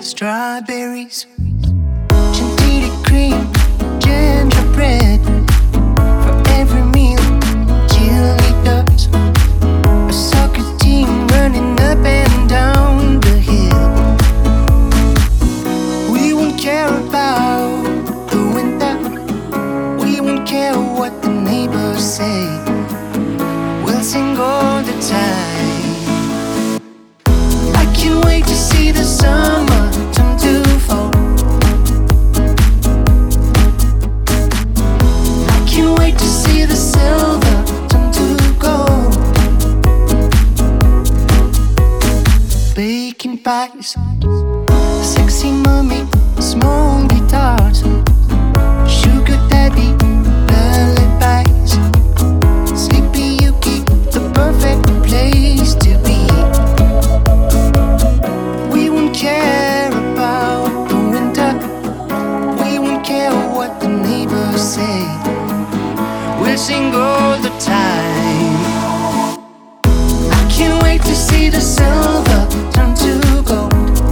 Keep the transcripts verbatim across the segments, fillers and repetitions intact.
strawberries, chantilly cream, gingerbread. For every meal, cheerleaders, a soccer team running up and down the hill. We won't care about the winter, we won't care what the neighbors say. We'll sing all the time. I can't wait to see the summer turn to fall. I can't wait to see the silver turn to gold. Baking pies, sexy mommy, small guitars, sugar daddy, lullabies, Sleepy Yuki, the perfect place to be. We won't care about the winter, we won't care what the neighbors say. We'll sing all the time. I can't wait to see the silver turn to gold.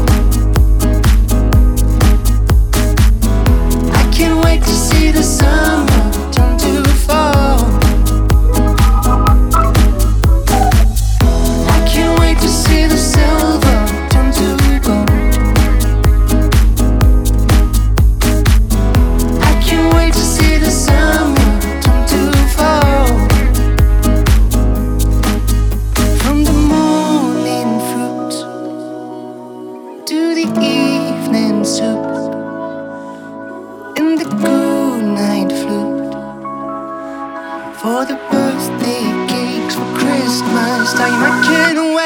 I can't wait to see the summer turn to fall. I can't wait to see the silver turn to gold. I can't wait to see the summer turn to fall. From the morning fruits to the evening soup and the good night flute, for the birthday cakes for Christmas time. I can't wait.